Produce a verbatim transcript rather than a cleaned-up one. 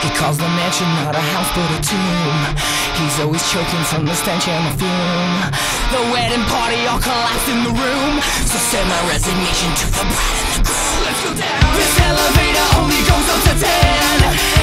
He calls the mansion not a house but a tomb. He's always choking from the stench and the fume. The wedding party all collapsed in the room. So send my resignation to the bride and the groom. Let's go down. This elevator only goes up to ten.